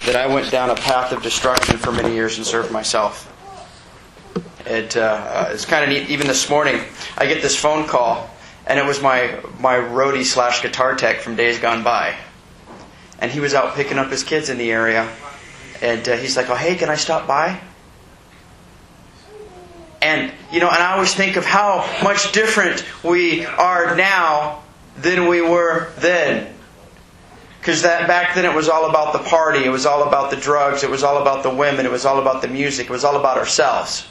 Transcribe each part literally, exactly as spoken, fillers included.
that I went down a path of destruction for many years and served myself. It, uh, it's kind of neat. Even this morning, I get this phone call, and it was my, my roadie slash guitar tech from days gone by. And he was out picking up his kids in the area. And uh, he's like, oh, hey, can I stop by? And, you know, and I always think of how much different we are now than we were then. Because that back then it was all about the party. It was all about the drugs. It was all about the women. It was all about the music. It was all about ourselves.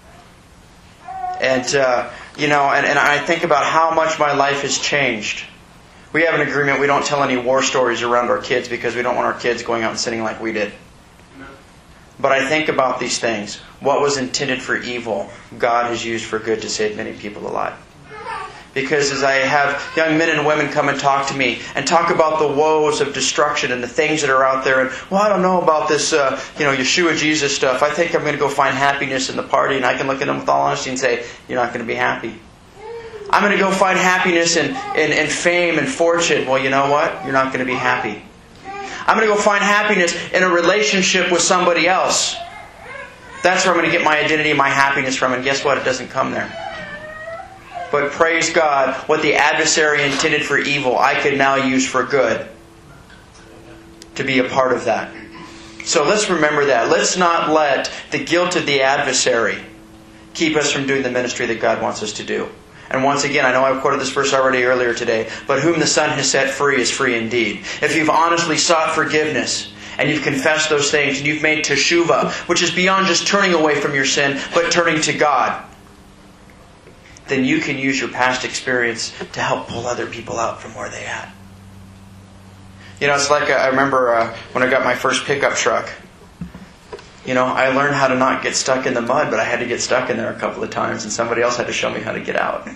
And, uh, you know, and, and I think about how much my life has changed. We have an agreement. We don't tell any war stories around our kids because we don't want our kids going out and sinning like we did. But I think about these things. What was intended for evil, God has used for good to save many people alive. Because as I have young men and women come and talk to me and talk about the woes of destruction and the things that are out there, and, well, I don't know about this, uh, you know, Yeshua Jesus stuff. I think I'm going to go find happiness in the party. And I can look at them with all honesty and say, you're not going to be happy. I'm going to go find happiness in, in, in fame and fortune. Well, you know what? You're not going to be happy. I'm going to go find happiness in a relationship with somebody else. That's where I'm going to get my identity and my happiness from. And guess what? It doesn't come there. But praise God, what the adversary intended for evil, I could now use for good. To be a part of that. So let's remember that. Let's not let the guilt of the adversary keep us from doing the ministry that God wants us to do. And once again, I know I've quoted this verse already earlier today, but whom the Son has set free is free indeed. If you've honestly sought forgiveness, and you've confessed those things, and you've made teshuvah, which is beyond just turning away from your sin, but turning to God, then you can use your past experience to help pull other people out from where they're at. You know, it's like, uh, I remember uh, when I got my first pickup truck. You know, I learned how to not get stuck in the mud, but I had to get stuck in there a couple of times, and somebody else had to show me how to get out.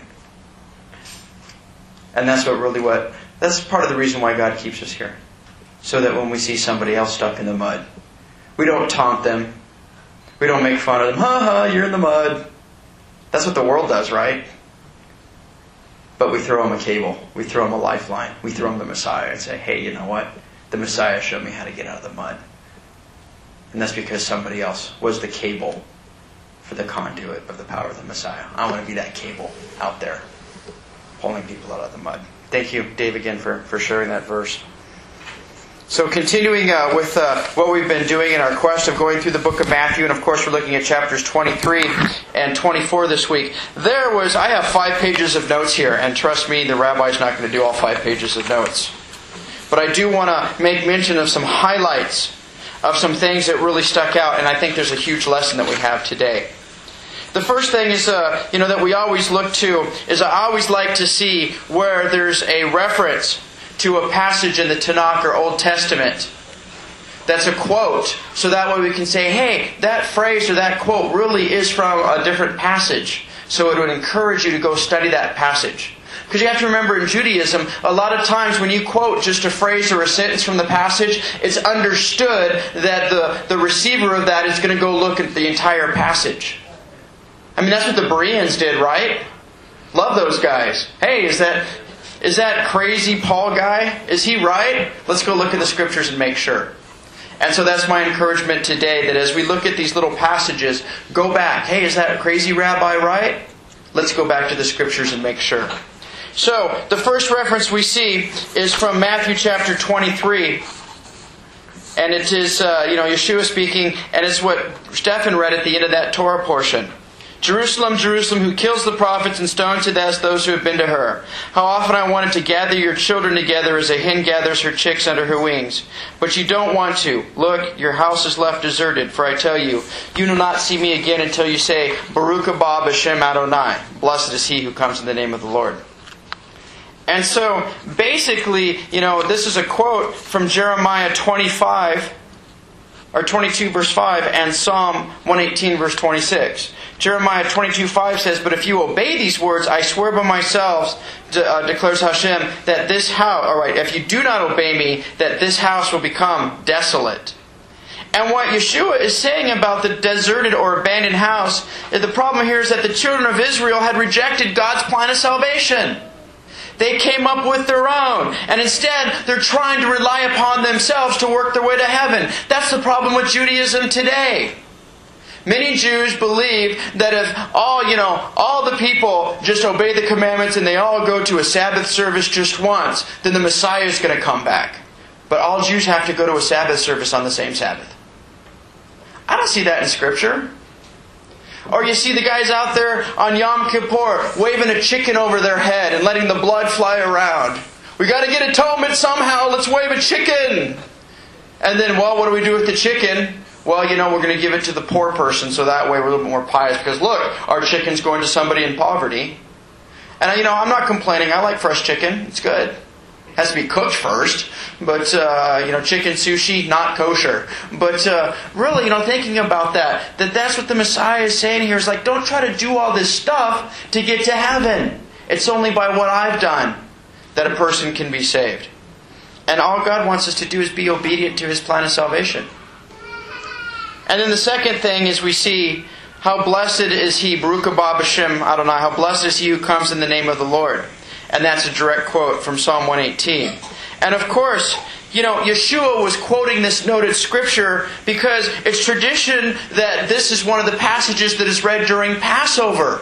And that's what really what, that's part of the reason why God keeps us here. So that when we see somebody else stuck in the mud, we don't taunt them. We don't make fun of them. Ha ha, you're in the mud. That's what the world does, right? But we throw them a cable. We throw them a lifeline. We throw them the Messiah and say, hey, you know what? The Messiah showed me how to get out of the mud. And that's because somebody else was the cable for the conduit of the power of the Messiah. I want to be that cable out there, pulling people out of the mud. Thank you, Dave, again for, for sharing that verse. So continuing uh, with uh, what we've been doing in our quest of going through the book of Matthew, and of course we're looking at chapters twenty-three and twenty-four this week. There was, I have five pages of notes here, and trust me, the rabbi's not going to do all five pages of notes. But I do want to make mention of some highlights of some things that really stuck out, and I think there's a huge lesson that we have today. The first thing is, uh, you know, that we always look to, is I always like to see where there's a reference to a passage in the Tanakh or Old Testament that's a quote. So that way we can say, hey, that phrase or that quote really is from a different passage. So it would encourage you to go study that passage. Because you have to remember in Judaism, a lot of times when you quote just a phrase or a sentence from the passage, it's understood that the, the receiver of that is going to go look at the entire passage. I mean, that's what the Bereans did, right? Love those guys. Hey, is that... Is that crazy Paul guy? Is he right? Let's go look at the Scriptures and make sure. And so that's my encouragement today, that as we look at these little passages, go back. Hey, is that crazy rabbi right? Let's go back to the Scriptures and make sure. So, the first reference we see is from Matthew chapter twenty-three. And it is, uh, you know, Yeshua speaking, and it's what Stephen read at the end of that Torah portion. Jerusalem, Jerusalem, who kills the prophets and stones to death those who have been to her. How often I wanted to gather your children together as a hen gathers her chicks under her wings. But you don't want to. Look, your house is left deserted. For I tell you, you will not see me again until you say, Baruch haba b'Shem Adonai. Blessed is he who comes in the name of the Lord. And so, basically, you know, this is a quote from Jeremiah twenty-five, or twenty-two verse five, and Psalm one eighteen verse twenty-six. Jeremiah twenty-two five says, but if you obey these words, I swear by myself, uh, declares Hashem, that this house, alright, if you do not obey me, that this house will become desolate. And what Yeshua is saying about the deserted or abandoned house, the problem here is that the children of Israel had rejected God's plan of salvation. They came up with their own. And instead, they're trying to rely upon themselves to work their way to heaven. That's the problem with Judaism today. Many Jews believe that if all, you know, all the people just obey the commandments and they all go to a Sabbath service just once, then the Messiah is going to come back. But all Jews have to go to a Sabbath service on the same Sabbath. I don't see that in Scripture. Or you see the guys out there on Yom Kippur waving a chicken over their head and letting the blood fly around. We got to get atonement somehow. Let's wave a chicken. And then, well, what do we do with the chicken? Well, you know, we're going to give it to the poor person so that way we're a little bit more pious. Because look, our chicken's going to somebody in poverty. And, you know, I'm not complaining. I like fresh chicken. It's good. It has to be cooked first. But, uh, you know, chicken sushi, not kosher. But uh, really, you know, thinking about that, that that's what the Messiah is saying here. Is like, don't try to do all this stuff to get to heaven. It's only by what I've done that a person can be saved. And all God wants us to do is be obedient to His plan of salvation. And then the second thing is we see how blessed is he, Baruch haba b'shem Adonai, how blessed is he who comes in the name of the Lord. And that's a direct quote from Psalm one eighteen. And of course, you know, Yeshua was quoting this noted scripture because it's tradition that this is one of the passages that is read during Passover.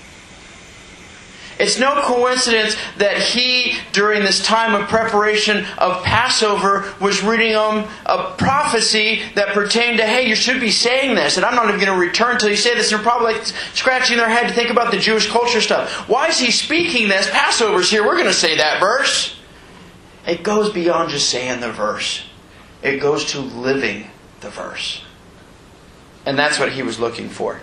It's no coincidence that he, during this time of preparation of Passover, was reading them a prophecy that pertained to, hey, you should be saying this, and I'm not even going to return until you say this. And they're probably like scratching their head to think about the Jewish culture stuff. Why is he speaking this? Passover's here. We're going to say that verse. It goes beyond just saying the verse. It goes to living the verse. And that's what he was looking for.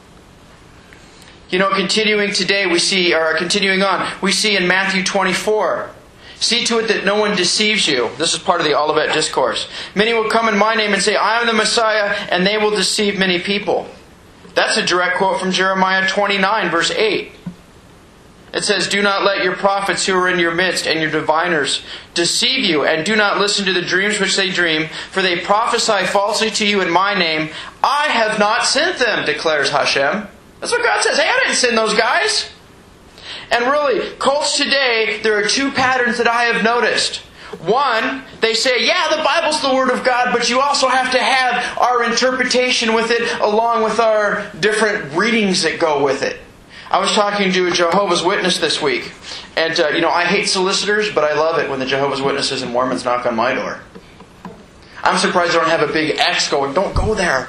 You know, continuing today, we see, or continuing on, we see in Matthew twenty-four, see to it that no one deceives you. This is part of the Olivet Discourse. Many will come in my name and say, I am the Messiah, and they will deceive many people. That's a direct quote from Jeremiah twenty-nine, verse eight. It says, do not let your prophets who are in your midst and your diviners deceive you, and do not listen to the dreams which they dream, for they prophesy falsely to you in my name. I have not sent them, declares Hashem. That's what God says. Hey, I didn't send those guys. And really, cults today, there are two patterns that I have noticed. One, they say, yeah, the Bible's the Word of God, but you also have to have our interpretation with it along with our different readings that go with it. I was talking to a Jehovah's Witness this week. And, uh, you know, I hate solicitors, but I love it when the Jehovah's Witnesses and Mormons knock on my door. I'm surprised I don't have a big X going, don't go there.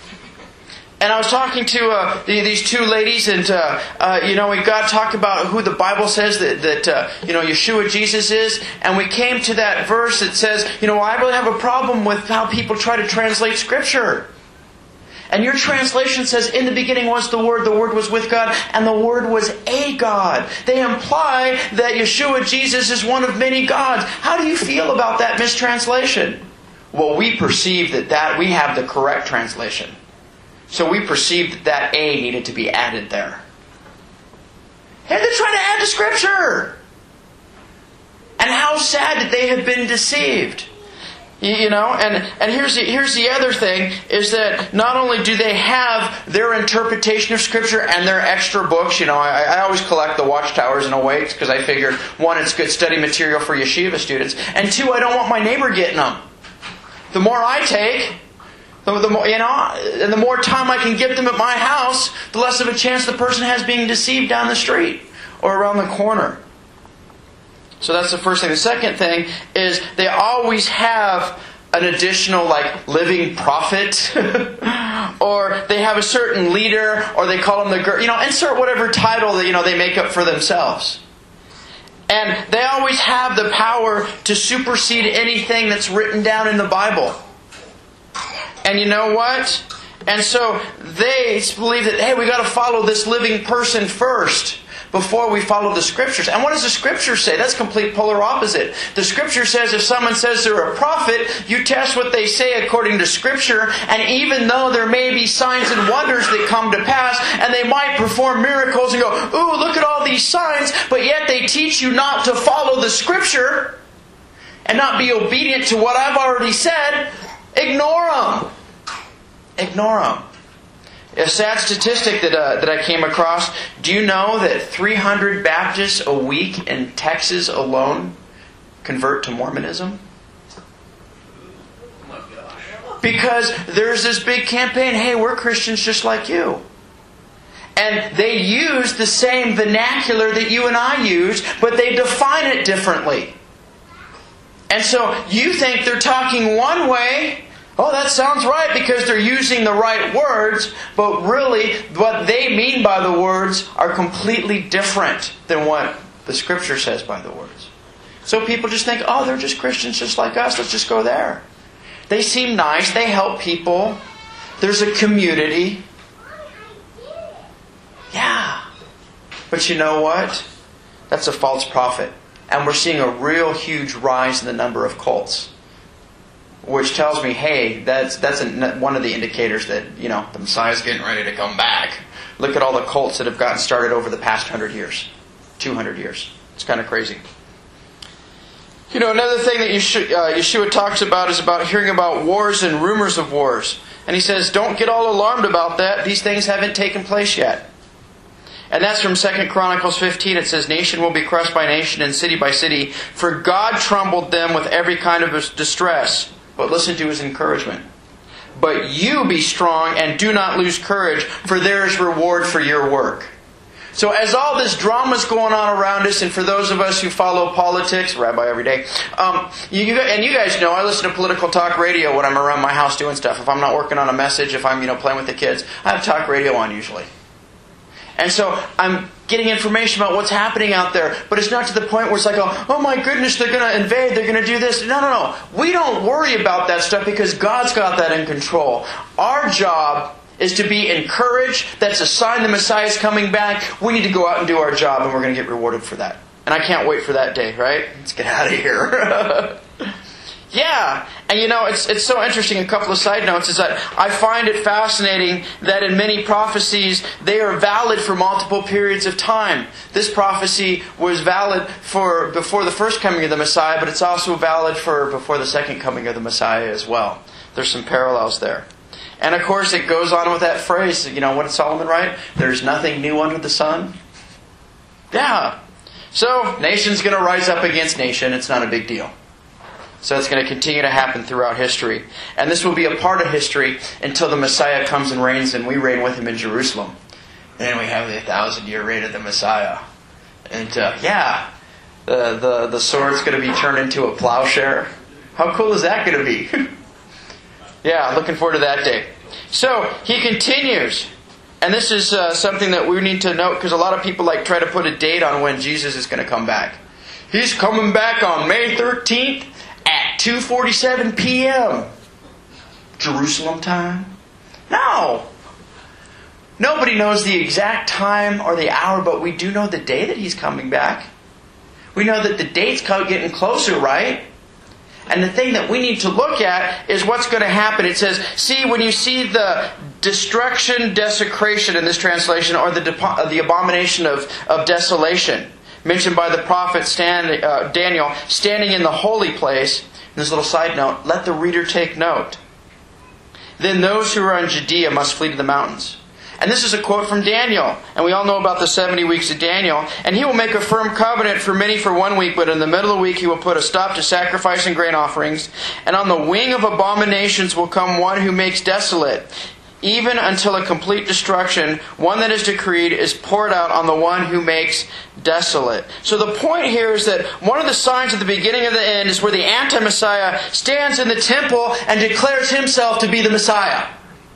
And I was talking to uh, these two ladies, and uh, uh, you know, we got to talk about who the Bible says that, that uh, you know, Yeshua Jesus is, and we came to that verse that says, you know, well, I really have a problem with how people try to translate Scripture. And your translation says, in the beginning was the Word, the Word was with God, and the Word was a God. They imply that Yeshua Jesus is one of many gods. How do you feel about that mistranslation? Well, we perceive that, that we have the correct translation. So we perceived that that A needed to be added there. Hey, they're trying to add to Scripture. And how sad that they have been deceived. You know, and, and here's the, here's the other thing, is that not only do they have their interpretation of Scripture and their extra books, you know, I, I always collect the Watchtowers and Awakes because I figure, one, it's good study material for yeshiva students, and two, I don't want my neighbor getting them. The more I take, The, the more, you know, and the more time I can give them at my house, the less of a chance the person has being deceived down the street or around the corner. So that's the first thing. The second thing is they always have an additional, like, living prophet, or they have a certain leader, or they call them the, you know, insert whatever title that, you know, they make up for themselves. And they always have the power to supersede anything that's written down in the Bible. And you know what? And so they believe that, hey, we got to follow this living person first before we follow the Scriptures. And what does the Scripture say? That's complete polar opposite. The Scripture says if someone says they're a prophet, you test what they say according to Scripture. And even though there may be signs and wonders that come to pass, and they might perform miracles and go, ooh, look at all these signs, but yet they teach you not to follow the Scripture and not be obedient to what I've already said, ignore them. Ignore them. A sad statistic that uh, that I came across. Do you know that three hundred Baptists a week in Texas alone convert to Mormonism? Because there's this big campaign, hey, we're Christians just like you. And they use the same vernacular that you and I use, but they define it differently. And so you think they're talking one way. Oh, that sounds right because they're using the right words. But really, what they mean by the words are completely different than what the Scripture says by the words. So people just think, oh, they're just Christians just like us. Let's just go there. They seem nice. They help people. There's a community. Yeah. But you know what? That's a false prophet. And we're seeing a real huge rise in the number of cults. Which tells me, hey, that's that's a, one of the indicators that, you know, the Messiah's getting ready to come back. Look at all the cults that have gotten started over the past hundred years. two hundred years. It's kind of crazy. You know, another thing that Yeshua, uh, Yeshua talks about is about hearing about wars and rumors of wars. And he says, don't get all alarmed about that. These things haven't taken place yet. And that's from Second Chronicles fifteen. It says, nation will be crushed by nation and city by city, for God troubled them with every kind of distress. But listen to his encouragement. But you be strong and do not lose courage, for there is reward for your work. So as all this drama is going on around us, and for those of us who follow politics, Rabbi every day, um, you, you, and you guys know I listen to political talk radio when I'm around my house doing stuff. If I'm not working on a message, if I'm you know playing with the kids, I have talk radio on usually. And so I'm getting information about what's happening out there. But it's not to the point where it's like, oh, oh my goodness, they're going to invade, they're going to do this. No, no, no. We don't worry about that stuff because God's got that in control. Our job is to be encouraged. That's a sign the Messiah is coming back. We need to go out and do our job, and we're going to get rewarded for that. And I can't wait for that day, right? Let's get out of here. Yeah, and you know, it's it's so interesting, a couple of side notes, is that I find it fascinating that in many prophecies, they are valid for multiple periods of time. This prophecy was valid for before the first coming of the Messiah, but it's also valid for before the second coming of the Messiah as well. There's some parallels there. And of course, it goes on with that phrase, you know, what did Solomon write? There's nothing new under the sun. Yeah. So, nation's going to rise up against nation. It's not a big deal. So it's going to continue to happen throughout history. And this will be a part of history until the Messiah comes and reigns and we reign with Him in Jerusalem. Then we have the thousand year reign of the Messiah. And uh, yeah, the, the, the sword's going to be turned into a plowshare. How cool is that going to be? Yeah, looking forward to that day. So, he continues. And this is uh, something that we need to note because a lot of people like try to put a date on when Jesus is going to come back. He's coming back on May thirteenth. At two forty-seven p.m. Jerusalem time? No. Nobody knows the exact time or the hour, but we do know the day that He's coming back. We know that the date's getting closer, right? And the thing that we need to look at is what's going to happen. It says, see, when you see the destruction, desecration in this translation, or the the abomination of, of desolation, mentioned by the prophet Stan, uh, Daniel, standing in the holy place. And this little side note, let the reader take note. Then those who are in Judea must flee to the mountains. And this is a quote from Daniel. And we all know about the seventy weeks of Daniel. And he will make a firm covenant for many for one week, but in the middle of the week he will put a stop to sacrifice and grain offerings. And on the wing of abominations will come one who makes desolate. Even until a complete destruction, one that is decreed, is poured out on the one who makes desolate. So the point here is that one of the signs of the beginning of the end is where the anti-Messiah stands in the temple and declares himself to be the Messiah.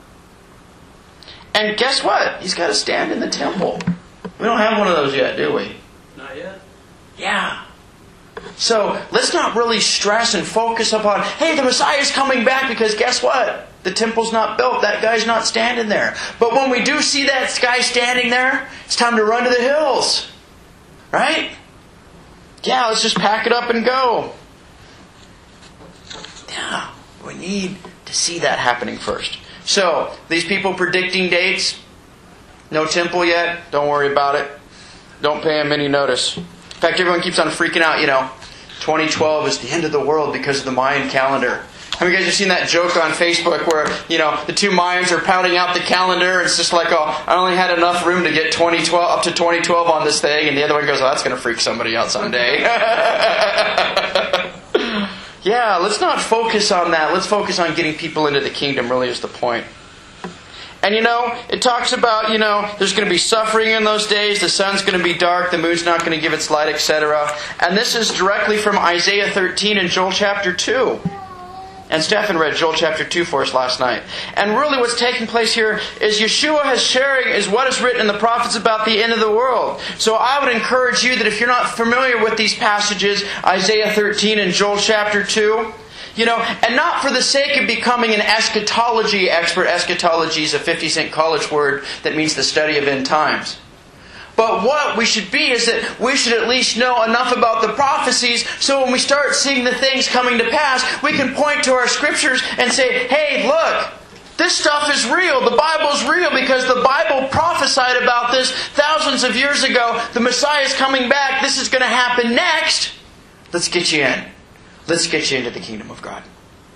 And guess what? He's got to stand in the temple. We don't have one of those yet, do we? Not yet. Yeah. So let's not really stress and focus upon, hey, the Messiah's coming back, because guess what? The temple's not built. That guy's not standing there. But when we do see that guy standing there, it's time to run to the hills. Right? Yeah, let's just pack it up and go. Yeah, we need to see that happening first. So, these people predicting dates, no temple yet, don't worry about it. Don't pay them any notice. In fact, everyone keeps on freaking out, you know, twenty twelve is the end of the world because of the Mayan calendar. I mean, you guys have seen that joke on Facebook where, you know, the two Mayans are pounding out the calendar. It's just like, oh, I only had enough room to get twenty twelve up to twenty twelve on this thing. And the other one goes, oh, that's going to freak somebody out someday. Yeah, let's not focus on that. Let's focus on getting people into the kingdom, really is the point. And you know, it talks about, you know, there's going to be suffering in those days. The sun's going to be dark. The moon's not going to give its light, et cetera. And this is directly from Isaiah thirteen and Joel chapter two. And Stephen read Joel chapter two for us last night. And really what's taking place here is Yeshua has sharing is what is written in the prophets about the end of the world. So I would encourage you that if you're not familiar with these passages, Isaiah thirteen and Joel chapter two, you know, and not for the sake of becoming an eschatology expert. Eschatology is a fifty cent college word that means the study of end times. But what we should be is that we should at least know enough about the prophecies so when we start seeing the things coming to pass, we can point to our scriptures and say, hey, look, this stuff is real. The Bible's real because the Bible prophesied about this thousands of years ago. The Messiah is coming back. This is going to happen next. Let's get you in. Let's get you into the kingdom of God.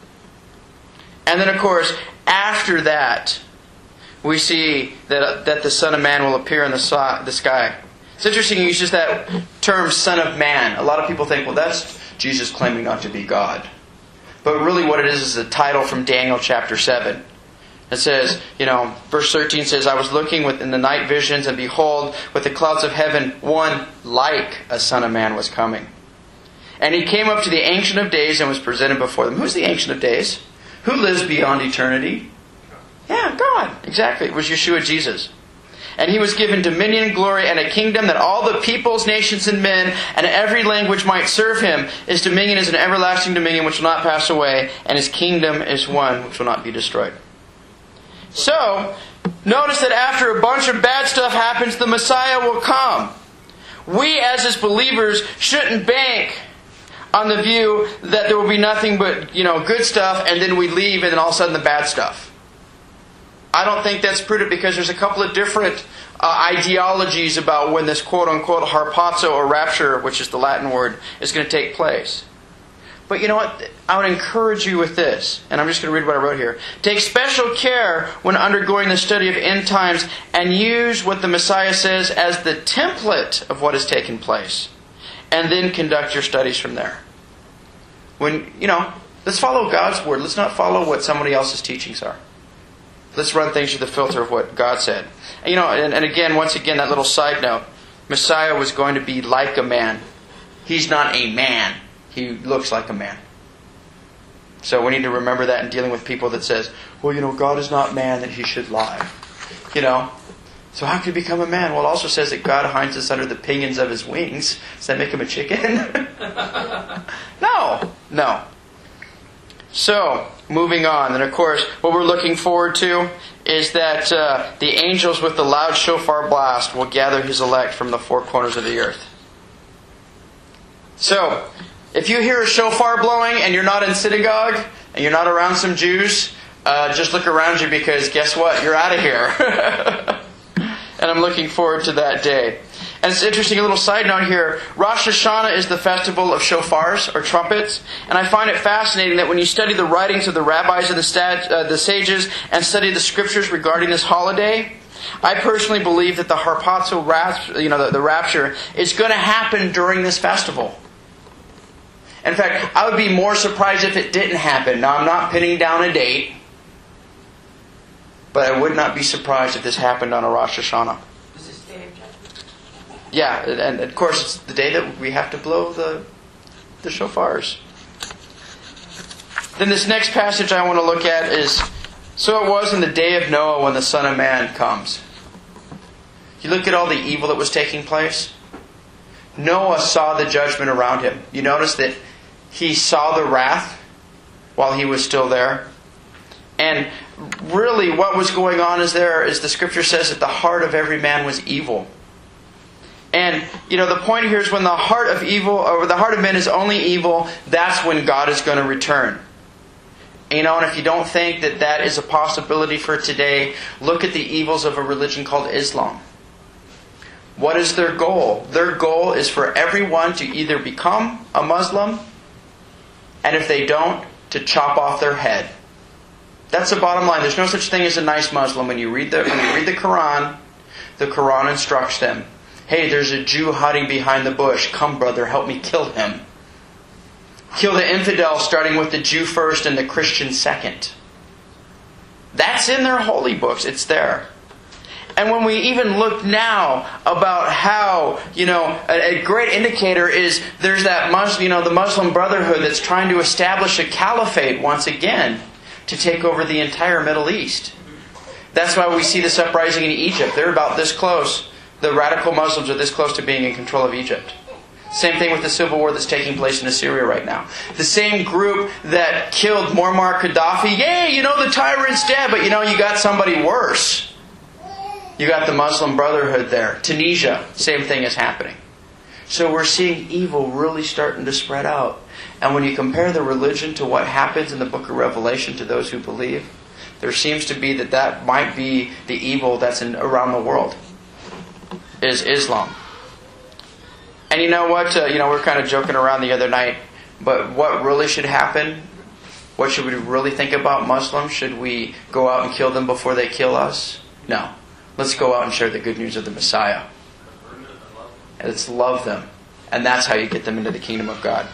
And then, of course, after that, we see that that the Son of Man will appear in the sky. It's interesting he uses that term, Son of Man. A lot of people think, well, that's Jesus claiming not to be God. But really what it is is a title from Daniel chapter seven. It says, you know, verse thirteen says, I was looking within the night visions, and behold, with the clouds of heaven, one like a Son of Man was coming. And he came up to the Ancient of Days and was presented before them. Who's the Ancient of Days? Who lives beyond eternity? Yeah, God. Exactly. It was Yeshua Jesus. And he was given dominion, glory, and a kingdom that all the peoples, nations, and men, and every language might serve him. His dominion is an everlasting dominion which will not pass away, and his kingdom is one which will not be destroyed. So, notice that after a bunch of bad stuff happens, the Messiah will come. We, as his believers, shouldn't bank on the view that there will be nothing but, you know, good stuff, and then we leave, and then all of a sudden the bad stuff. I don't think that's prudent because there's a couple of different uh, ideologies about when this quote-unquote harpazo or rapture, which is the Latin word, is going to take place. But you know what? I would encourage you with this, and I'm just going to read what I wrote here. Take special care when undergoing the study of end times and use what the Messiah says as the template of what has taken place. And then conduct your studies from there. When, you know, let's follow God's word. Let's not follow what somebody else's teachings are. Let's run things through the filter of what God said. And, you know, and, and again, once again, that little side note. Messiah was going to be like a man. He's not a man. He looks like a man. So we need to remember that in dealing with people that says, well, you know, God is not man that he should lie. You know, so how could he become a man? Well, it also says that God hides us under the pinions of his wings. Does that make him a chicken? No. No. So, moving on. And of course, what we're looking forward to is that uh, the angels with the loud shofar blast will gather his elect from the four corners of the earth. So, if you hear a shofar blowing and you're not in synagogue and you're not around some Jews, uh, just look around you because guess what? You're out of here. And I'm looking forward to that day. And it's interesting, a little side note here. Rosh Hashanah is the festival of shofars, or trumpets. And I find it fascinating that when you study the writings of the rabbis and the, stat, uh, the sages and study the scriptures regarding this holiday, I personally believe that the harpazo, rapt, you know, the, the rapture, is going to happen during this festival. In fact, I would be more surprised if it didn't happen. Now, I'm not pinning down a date, but I would not be surprised if this happened on a Rosh Hashanah. Is this day of judgment? Yeah, and of course it's the day that we have to blow the the shofars. Then this next passage I want to look at is, so it was in the day of Noah when the Son of Man comes. You look at all the evil that was taking place. Noah saw the judgment around him. You notice that he saw the wrath while he was still there. And really what was going on is there is the scripture says that the heart of every man was evil. And, you know, the point here is when the heart of evil, or the heart of men is only evil, that's when God is going to return. You know, and if you don't think that that is a possibility for today, look at the evils of a religion called Islam. What is their goal? Their goal is for everyone to either become a Muslim, and if they don't, to chop off their head. That's the bottom line. There's no such thing as a nice Muslim. When you read the when you read the Quran, the Quran instructs them, hey, there's a Jew hiding behind the bush. Come, brother, help me kill him. Kill the infidel, starting with the Jew first and the Christian second. That's in their holy books. It's there. And when we even look now about how, you know, a, a great indicator is there's that Muslim, you know, the Muslim Brotherhood that's trying to establish a caliphate once again to take over the entire Middle East. That's why we see this uprising in Egypt. They're about this close. The radical Muslims are this close to being in control of Egypt. Same thing with the civil war that's taking place in Assyria right now. The same group that killed Muammar Gaddafi, yay, you know, the tyrant's dead, but you know, you got somebody worse. You got the Muslim Brotherhood there. Tunisia, same thing is happening. So we're seeing evil really starting to spread out. And when you compare the religion to what happens in the book of Revelation to those who believe, there seems to be that that might be the evil that's in, around the world, is Islam. And you know what? Uh, you know, we were kind of joking around the other night, but what really should happen? What should we really think about Muslims? Should we go out and kill them before they kill us? No. Let's go out and share the good news of the Messiah. And let's love them. And that's how you get them into the kingdom of God.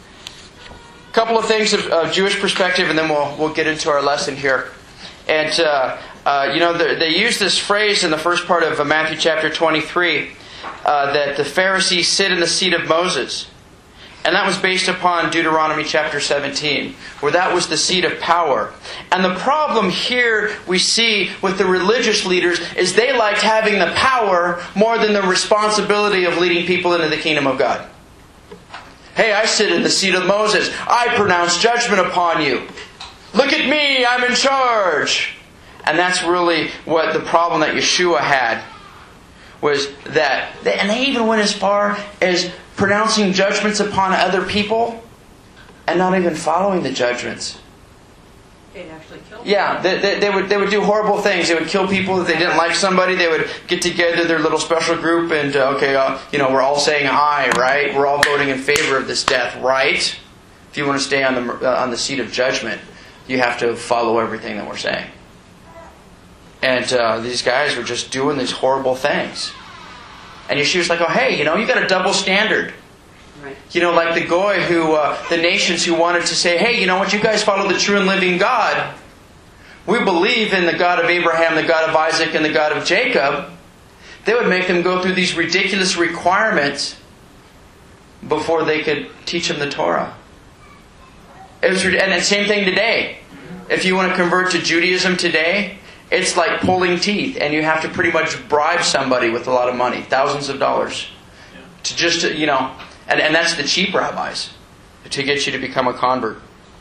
A couple of things of, of Jewish perspective, and then we'll we'll get into our lesson here. And, uh, uh, you know, they, they use this phrase in the first part of Matthew chapter twenty-three, uh, that the Pharisees sit in the seat of Moses. And that was based upon Deuteronomy chapter seventeen, where that was the seat of power. And the problem here we see with the religious leaders is they liked having the power more than the responsibility of leading people into the kingdom of God. Hey, I sit in the seat of Moses. I pronounce judgment upon you. Look at me, I'm in charge. And that's really what the problem that Yeshua had. Was that, and they even went as far as pronouncing judgments upon other people and not even following the judgments. They'd actually kill people. Yeah, they, they, they would they would do horrible things. They would kill people if they didn't like somebody. They would get together their little special group and uh, okay, uh, you know, we're all saying aye, right? We're all voting in favor of this death, right? If you want to stay on the uh, on the seat of judgment, you have to follow everything that we're saying. And uh, these guys were just doing these horrible things. And Yeshua's like, oh, hey, you know, you got a double standard. Right. You know, like the Goy who, uh, the nations who wanted to say, hey, you know what, you guys follow the true and living God. We believe in the God of Abraham, the God of Isaac, and the God of Jacob. They would make them go through these ridiculous requirements before they could teach them the Torah. It was, and the same thing today. If you want to convert to Judaism today, it's like pulling teeth, and you have to pretty much bribe somebody with a lot of money, thousands of dollars, to just, to, you know, and, and that's the cheap rabbis, to get you to become a convert.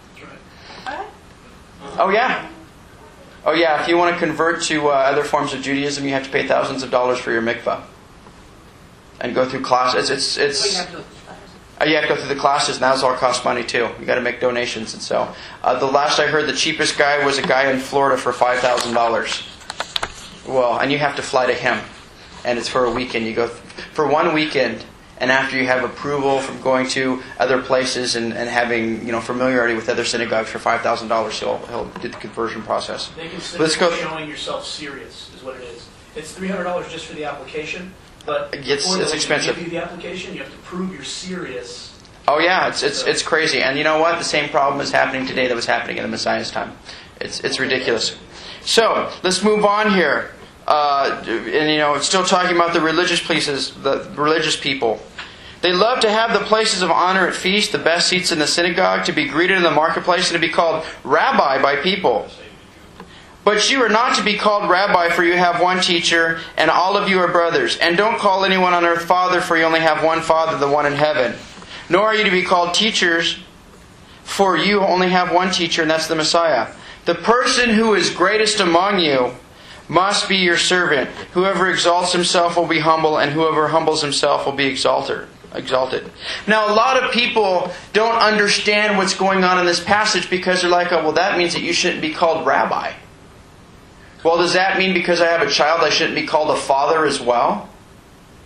Oh yeah, oh yeah. If you want to convert to uh, other forms of Judaism, you have to pay thousands of dollars for your mikvah, and go through classes. It's it's. it's Uh, you have to go through the classes, and those all cost money too. You got to make donations, and so uh, the last I heard, the cheapest guy was a guy in Florida for five thousand dollars. Well, and you have to fly to him, and it's for a weekend. You go th- for one weekend, and after you have approval from going to other places and, and having you know familiarity with other synagogues for five thousand dollars, he'll he'll do the conversion process. They consider Let's go. showing yourself serious is what it is. It's three hundred dollars just for the application. But It's- before it's they expensive. give you the application, you have to prove you're serious. Oh yeah, it's it's it's crazy. And you know what? The same problem is happening today that was happening in the Messiah's time. It's it's ridiculous. So let's move on here. Uh, and you know, it's still talking about the religious places, the religious people. They love to have the places of honor at feast, the best seats in the synagogue, to be greeted in the marketplace, and to be called rabbi by people. But you are not to be called rabbi, for you have one teacher, and all of you are brothers. And don't call anyone on earth father, for you only have one Father, the one in heaven. Nor are you to be called teachers, for you only have one teacher, and that's the Messiah. The person who is greatest among you must be your servant. Whoever exalts himself will be humble, and whoever humbles himself will be exalted. Exalted. Now, a lot of people don't understand what's going on in this passage because they're like, oh, well, that means that you shouldn't be called rabbi. Well, does that mean because I have a child I shouldn't be called a father as well?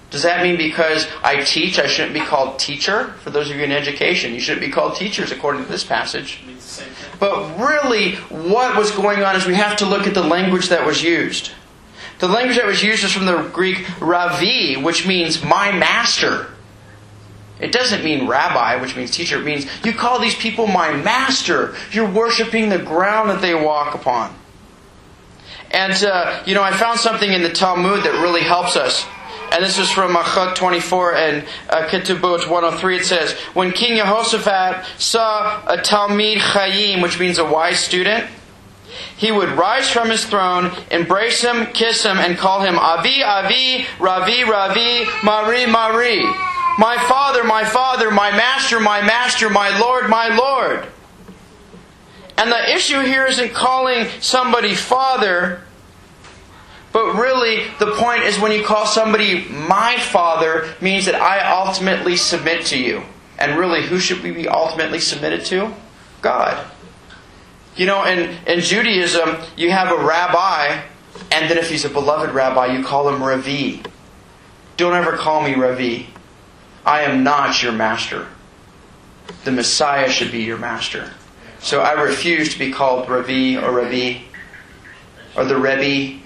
Does that mean because I teach, I shouldn't be called teacher? For those of you in education, you shouldn't be called teachers according to this passage. It means the same thing. But really, what was going on is we have to look at the language that was used. The language that was used is from the Greek ravi, which means my master. It doesn't mean rabbi, which means teacher. It means you call these people my master. You're worshiping the ground that they walk upon. And, uh, you know, I found something in the Talmud that really helps us. And this is from Achot twenty-four and uh, Ketubot one oh three. It says, when King Jehoshaphat saw a Talmid Chayim, which means a wise student, he would rise from his throne, embrace him, kiss him, and call him Avi, Avi, Ravi, Ravi, Mari, Mari. My father, my father, my master, my master, my Lord, my Lord. And the issue here isn't calling somebody father, but really the point is when you call somebody my father, means that I ultimately submit to you. And really, who should we be ultimately submitted to? God. You know, in, in Judaism, you have a rabbi, and then if he's a beloved rabbi, you call him Ravi. Don't ever call me Ravi. I am not your master. The Messiah should be your master. So I refuse to be called Ravi or Ravi or the Rebbe.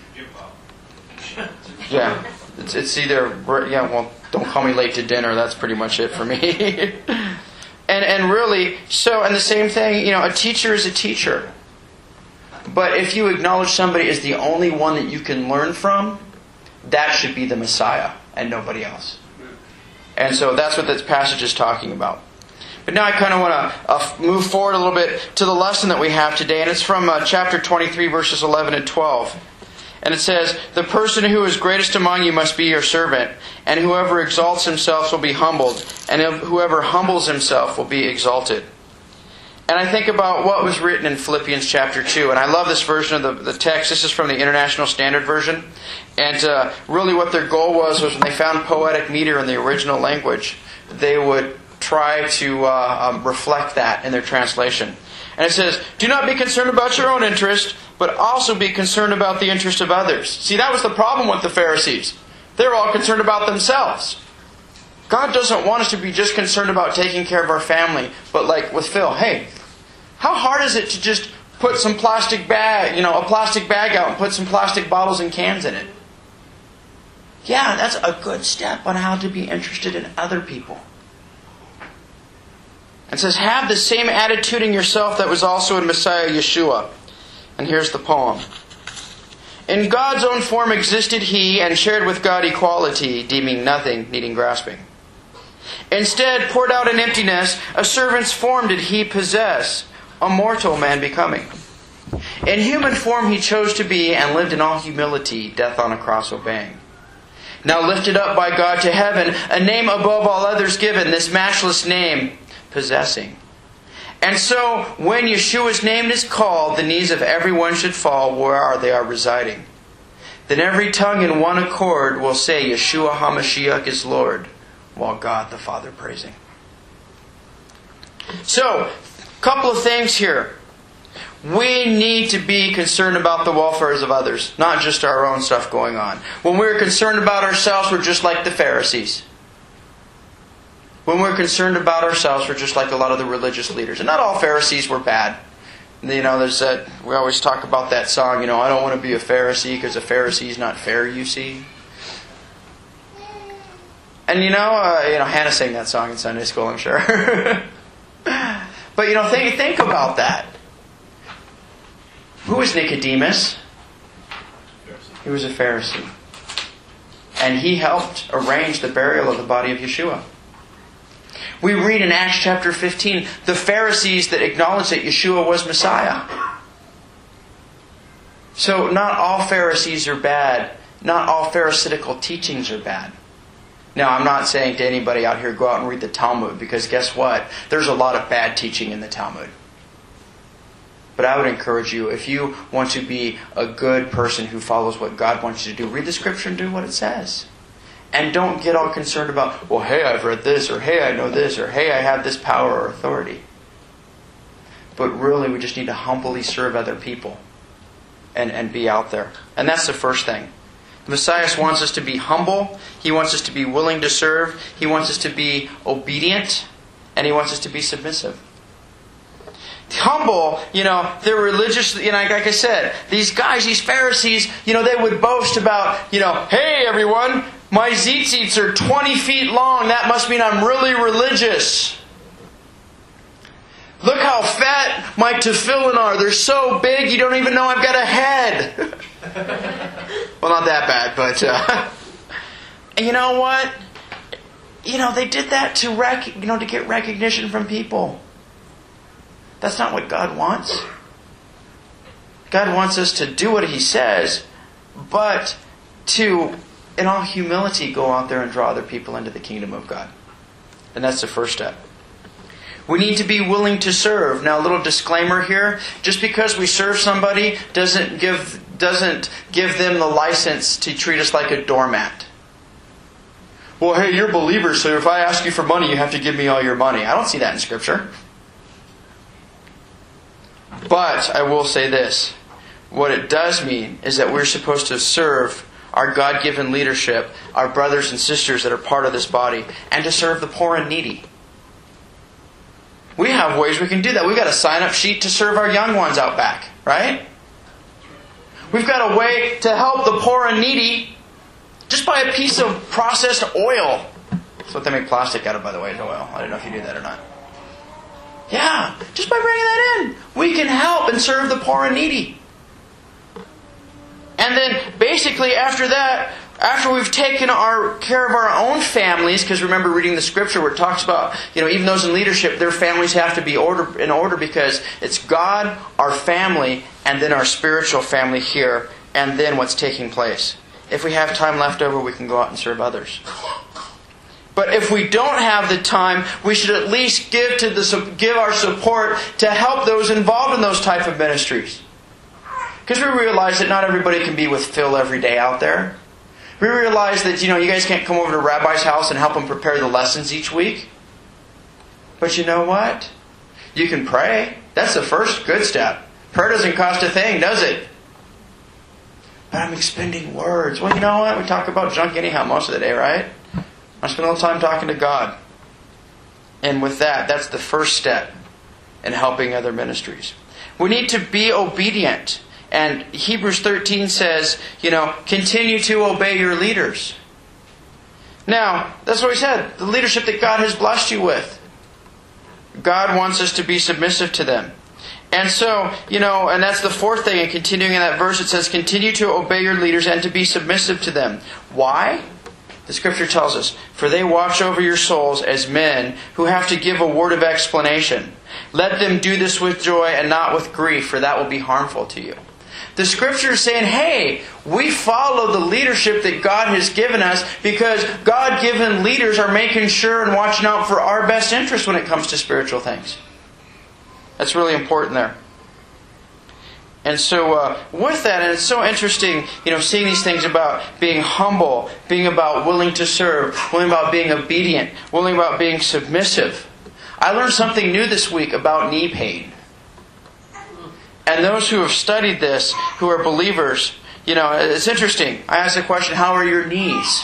Yeah, it's, it's either, yeah, well, don't call me late to dinner. That's pretty much it for me. and and really, so, and the same thing, you know, a teacher is a teacher. But if you acknowledge somebody as the only one that you can learn from, that should be the Messiah and nobody else. And so that's what this passage is talking about. But now I kind of want to uh, move forward a little bit to the lesson that we have today. And it's from uh, chapter twenty-three, verses eleven and twelve. And it says, the person who is greatest among you must be your servant. And whoever exalts himself will be humbled. And whoever humbles himself will be exalted. And I think about what was written in Philippians chapter two. And I love this version of the, the text. This is from the International Standard Version. And uh, really what their goal was, was when they found poetic meter in the original language, they would try to uh, um, reflect that in their translation. And it says, do not be concerned about your own interest, but also be concerned about the interest of others. See, that was the problem with the Pharisees. They were all concerned about themselves. God doesn't want us to be just concerned about taking care of our family, but like with Phil, hey, how hard is it to just put some plastic bag, you know, a plastic bag out and put some plastic bottles and cans in it? Yeah, that's a good step on how to be interested in other people. It says, have the same attitude in yourself that was also in Messiah Yeshua. And here's the poem. In God's own form existed he, and shared with God equality, deeming nothing, needing grasping. Instead, poured out in emptiness, a servant's form did he possess, a mortal man becoming. In human form he chose to be, and lived in all humility, death on a cross obeying. Now lifted up by God to heaven, a name above all others given, this matchless name, possessing. And so, when Yeshua's name is called, the knees of everyone should fall where they are residing. Then every tongue in one accord will say, Yeshua HaMashiach is Lord, while God the Father praising. So, a couple of things here. We need to be concerned about the welfare of others, not just our own stuff going on. When we're concerned about ourselves, we're just like the Pharisees. When we're concerned about ourselves, we're just like a lot of the religious leaders. And not all Pharisees were bad. You know, there's that, we always talk about that song, you know, I don't want to be a Pharisee because a Pharisee is not fair, you see. And you know, uh, you know, Hannah sang that song in Sunday school, I'm sure. But you know, think, think about that. Who was Nicodemus? He was a Pharisee. And he helped arrange the burial of the body of Yeshua. We read in Acts chapter fifteen, the Pharisees that acknowledged that Yeshua was Messiah. So not all Pharisees are bad. Not all Pharisaical teachings are bad. Now, I'm not saying to anybody out here, go out and read the Talmud, because guess what? There's a lot of bad teaching in the Talmud. But I would encourage you, if you want to be a good person who follows what God wants you to do, read the Scripture and do what it says. And don't get all concerned about, well, hey, I've read this, or hey, I know this, or hey, I have this power or authority. But really, we just need to humbly serve other people and, and be out there. And that's the first thing. The Messiah wants us to be humble. He wants us to be willing to serve. He wants us to be obedient. And He wants us to be submissive. Humble, you know, they're religious, you know, like I said, these guys, these Pharisees, you know, they would boast about, you know, hey everyone, my tzitzits are twenty feet long, that must mean I'm really religious. Look how fat my tefillin are, they're so big you don't even know I've got a head. Well, not that bad, but, uh, and you know what? You know, they did that to rec- you know, to get recognition from people. That's not what God wants. God wants us to do what He says, but to, in all humility, go out there and draw other people into the kingdom of God. And that's the first step. We need to be willing to serve. Now, a little disclaimer here. Just because we serve somebody doesn't give, doesn't give them the license to treat us like a doormat. Well, hey, you're believers, so if I ask you for money, you have to give me all your money. I don't see that in Scripture. But I will say this. What it does mean is that we're supposed to serve our God-given leadership, our brothers and sisters that are part of this body, and to serve the poor and needy. We have ways we can do that. We've got a sign-up sheet to serve our young ones out back, right? We've got a way to help the poor and needy just by a piece of processed oil. That's what they make plastic out of, by the way, is oil. I don't know if you knew that or not. Yeah, just by bringing that in, we can help and serve the poor and needy. And then basically after that, after we've taken our care of our own families, because remember reading the Scripture where it talks about, you know, even those in leadership, their families have to be order, in order because it's God, our family, and then our spiritual family here, and then what's taking place. If we have time left over, we can go out and serve others. But if we don't have the time, we should at least give to the give our support to help those involved in those type of ministries. Because we realize that not everybody can be with Phil every day out there. We realize that, you know, you guys can't come over to Rabbi's house and help him prepare the lessons each week. But you know what? You can pray. That's the first good step. Prayer doesn't cost a thing, does it? But I'm expending words. Well, you know what? We talk about junk anyhow most of the day, right? I spend a little time talking to God. And with that, that's the first step in helping other ministries. We need to be obedient. And Hebrews thirteen says, you know, continue to obey your leaders. Now, that's what he said. The leadership that God has blessed you with. God wants us to be submissive to them. And so, you know, and that's the fourth thing. And continuing in that verse, it says, continue to obey your leaders and to be submissive to them. Why? The Scripture tells us, for they watch over your souls as men who have to give a word of explanation. Let them do this with joy and not with grief, for that will be harmful to you. The Scripture is saying, hey, we follow the leadership that God has given us because God-given leaders are making sure and watching out for our best interest when it comes to spiritual things. That's really important there. And so uh, with that, and it's so interesting, you know, seeing these things about being humble, being about willing to serve, willing about being obedient, willing about being submissive. I learned something new this week about knee pain. And those who have studied this, who are believers, you know, it's interesting. I asked the question, how are your knees?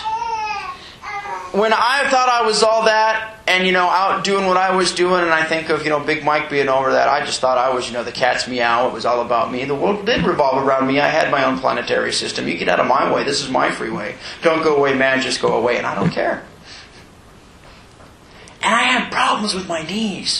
When I thought I was all that, and, you know, out doing what I was doing, and I think of, you know, Big Mike being over that, I just thought I was, you know, the cat's meow. It was all about me. The world did revolve around me. I had my own planetary system. You get out of my way. This is my freeway. Don't go away, man. Just go away. And I don't care. And I had problems with my knees.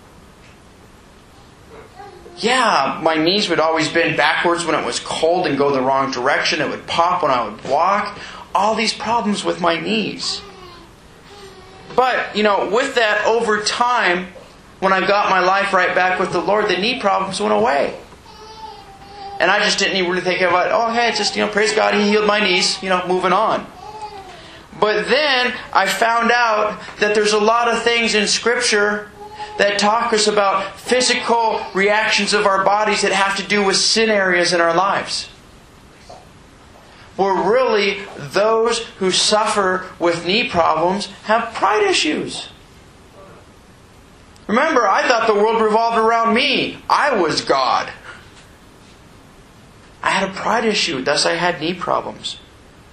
Yeah, my knees would always bend backwards when it was cold and go the wrong direction. It would pop when I would walk. All these problems with my knees. But, you know, with that, over time, when I got my life right back with the Lord, the knee problems went away. And I just didn't even really think about, oh, hey, it's just, you know, praise God, He healed my knees, you know, moving on. But then I found out that there's a lot of things in Scripture that talk us about physical reactions of our bodies that have to do with sin areas in our lives. Where really those who suffer with knee problems have pride issues. Remember, I thought the world revolved around me. I was God. I had a pride issue, thus I had knee problems.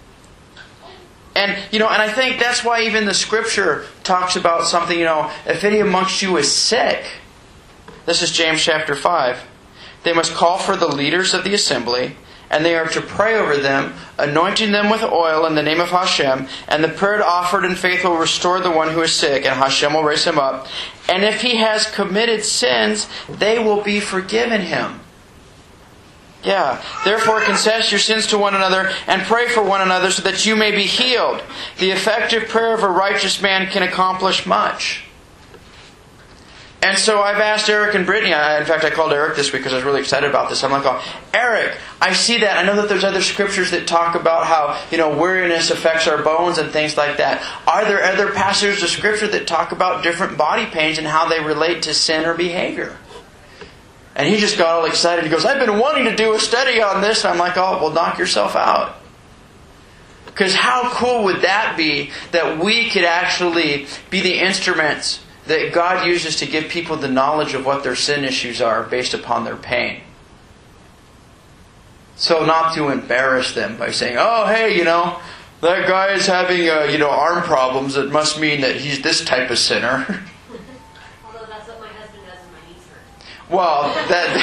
you know, and I think that's why even the Scripture talks about something, you know, if any amongst you is sick, this is James chapter five, they must call for the leaders of the assembly, and they are to pray over them, anointing them with oil in the name of Hashem, and the prayer offered in faith will restore the one who is sick, and Hashem will raise him up. And if he has committed sins, they will be forgiven him. Yeah. Therefore, confess your sins to one another and pray for one another so that you may be healed. The effective prayer of a righteous man can accomplish much. And so I've asked Eric and Brittany, I, in fact I called Eric this week because I was really excited about this. I'm like, oh, Eric, I see that. I know that there's other scriptures that talk about how, you know, weariness affects our bones and things like that. Are there other passages of scripture that talk about different body pains and how they relate to sin or behavior? And he just got all excited. He goes, I've been wanting to do a study on this. And I'm like, oh, well, knock yourself out. Because how cool would that be that we could actually be the instruments that God uses to give people the knowledge of what their sin issues are based upon their pain. So not to embarrass them by saying, oh, hey, you know, that guy is having, uh, you know, arm problems. It must mean that he's this type of sinner. Although that's what my husband does when my knees hurt. Well,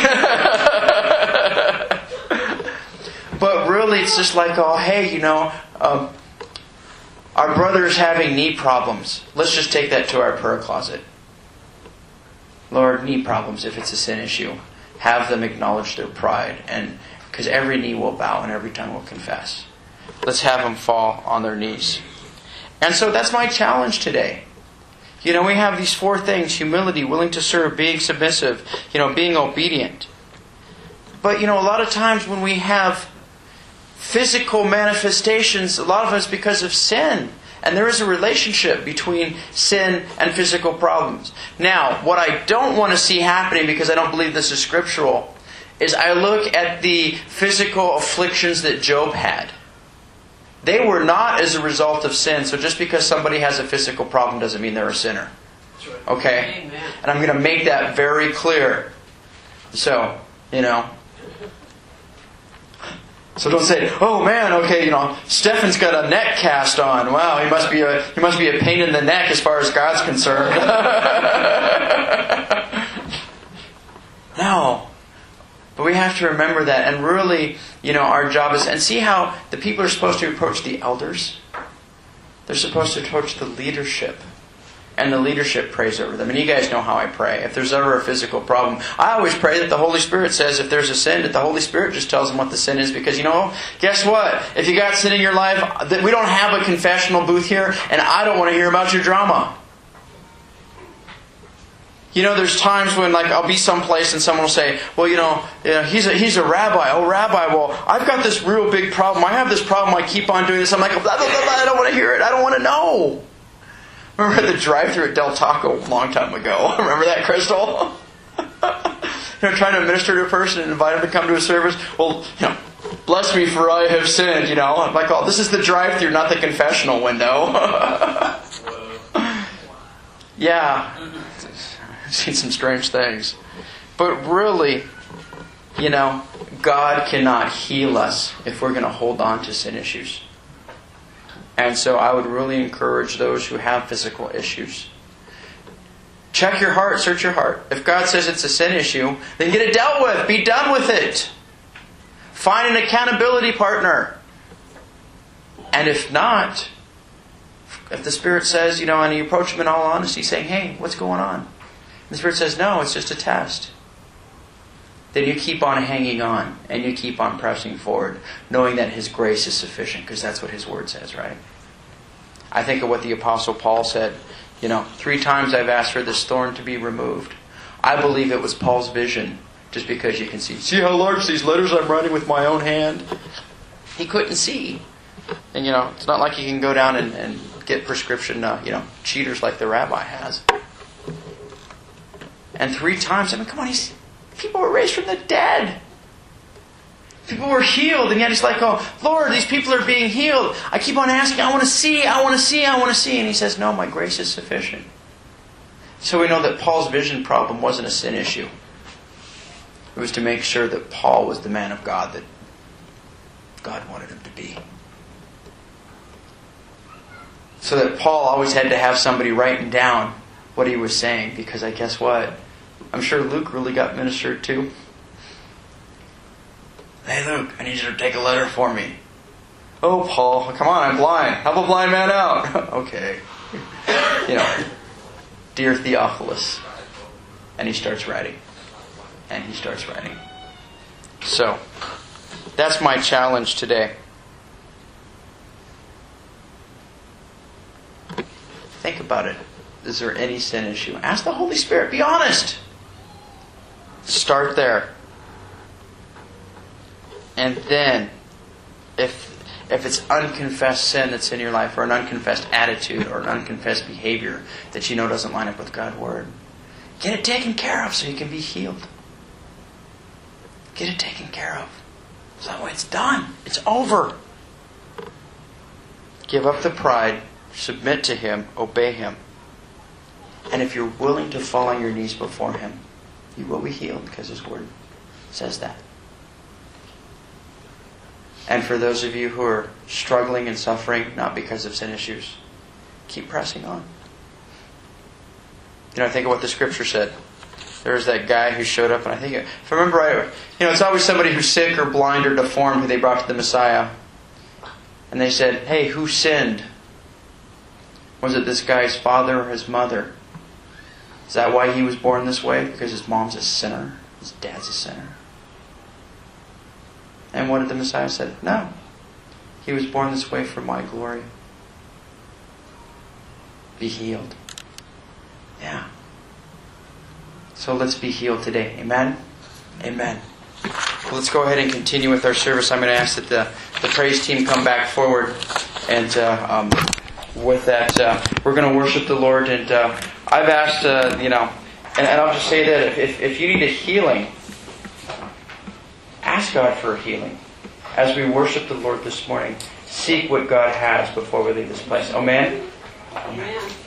that... But really, it's just like, oh, hey, you know, um, our brother is having knee problems. Let's just take that to our prayer closet. Lord, knee problems, if it's a sin issue, have them acknowledge their pride, and because every knee will bow and every tongue will confess. Let's have them fall on their knees. And so that's my challenge today. You know, we have these four things: humility, willing to serve, being submissive, you know, being obedient. But, you know, a lot of times when we have physical manifestations, a lot of it's because of sin. And there is a relationship between sin and physical problems. Now, what I don't want to see happening, because I don't believe this is scriptural, is I look at the physical afflictions that Job had. They were not as a result of sin. So just because somebody has a physical problem doesn't mean they're a sinner. Okay? Amen. And I'm going to make that very clear. So, you know... So don't say, oh man, okay, you know, Stefan's got a neck cast on. Wow, he must be a he must be a pain in the neck as far as God's concerned. No. But we have to remember that, and really, you know, our job is, and see how the people are supposed to approach the elders? They're supposed to approach the leadership. And the leadership prays over them. And you guys know how I pray. If there's ever a physical problem, I always pray that the Holy Spirit says if there's a sin, that the Holy Spirit just tells them what the sin is. Because, you know, guess what? If you got sin in your life, we don't have a confessional booth here, and I don't want to hear about your drama. You know, there's times when, like, I'll be someplace and someone will say, well, you know, you know he's a, he's a rabbi. Oh, rabbi, well, I've got this real big problem. I have this problem. I keep on doing this. I'm like, blah, blah, blah, blah. I don't want to hear it. I don't want to know. Remember the drive-thru at Del Taco a long time ago? Remember that, Crystal? You know, trying to minister to a person and invite them to come to a service. Well, you know, bless me for I have sinned, you know. I'm like, oh, this is the drive-thru, not the confessional window. Yeah. I've seen some strange things. But really, you know, God cannot heal us if we're going to hold on to sin issues. And so I would really encourage those who have physical issues. Check your heart, search your heart. If God says it's a sin issue, then get it dealt with. Be done with it. Find an accountability partner. And if not, if the Spirit says, you know, and you approach Him in all honesty, saying, hey, what's going on? And the Spirit says, no, it's just a test. Then you keep on hanging on and you keep on pressing forward, knowing that His grace is sufficient, because that's what His Word says, right? I think of what the Apostle Paul said. You know, three times I've asked for this thorn to be removed. I believe it was Paul's vision, just because you can see. See how large these letters I'm writing with my own hand? He couldn't see. And, you know, it's not like you can go down and, and get prescription, uh, you know, cheaters like the rabbi has. And three times, I mean, come on, he's... people were raised from the dead. People were healed, and yet it's like, oh, Lord, these people are being healed. I keep on asking, I want to see, I want to see, I want to see. And He says, no, my grace is sufficient. So we know that Paul's vision problem wasn't a sin issue. It was to make sure that Paul was the man of God that God wanted him to be. So that Paul always had to have somebody writing down what he was saying, because I guess what? I'm sure Luke really got ministered to. Hey Luke, I need you to take a letter for me. Oh Paul, come on, I'm blind. Help a blind man out. Okay. You know, dear Theophilus. And he starts writing. And he starts writing. So, that's my challenge today. Think about it. Is there any sin issue? Ask the Holy Spirit. Be honest. Start there. And then, if if it's unconfessed sin that's in your life, or an unconfessed attitude, or an unconfessed behavior that you know doesn't line up with God's Word, get it taken care of so you can be healed. Get it taken care of. So that way it's done. It's over. Give up the pride. Submit to Him. Obey Him. And if you're willing to fall on your knees before Him, you will be healed, because His Word says that. And for those of you who are struggling and suffering, not because of sin issues, keep pressing on. You know, I think of what the Scripture said. There was that guy who showed up, and I think, if I remember right, you know, it's always somebody who's sick or blind or deformed who they brought to the Messiah. And they said, hey, who sinned? Was it this guy's father or his mother? Is that why he was born this way? Because his mom's a sinner? His dad's a sinner? And what did the Messiah say? No. He was born this way for my glory. Be healed. Yeah. So let's be healed today. Amen? Amen. Well, let's go ahead and continue with our service. I'm going to ask that the, the praise team come back forward. And uh, um, with that, uh, we're going to worship the Lord. And uh, I've asked, uh, you know, and, and I'll just say that if, if, if you need a healing, ask God for a healing. As we worship the Lord this morning, seek what God has before we leave this place. Amen? Amen.